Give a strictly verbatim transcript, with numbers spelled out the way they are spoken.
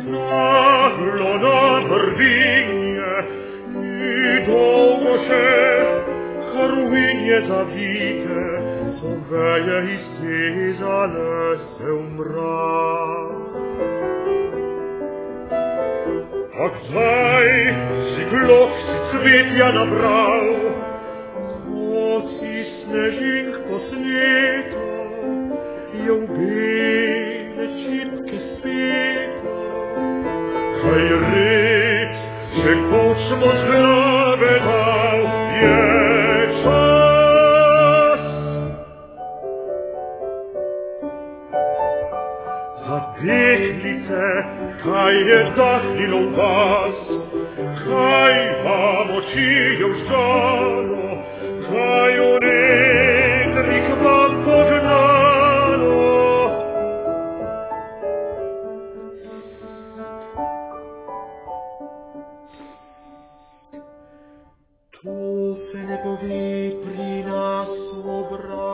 Naglona brvinje i dolgoše, haruinje zavite, zoveje i stizale se u mrak. A gdaj si gloh si cvetja nabral, ko ti snežink posneta, je v bele čipke speta. Kaj reč, če kočmo z glave dal, je čas. Za deklice, kaj je dahnilo v vas, kaj vam oči je vžgalo, kaj v nedrih vam pognalo. To se ne pove pri nas v obraz.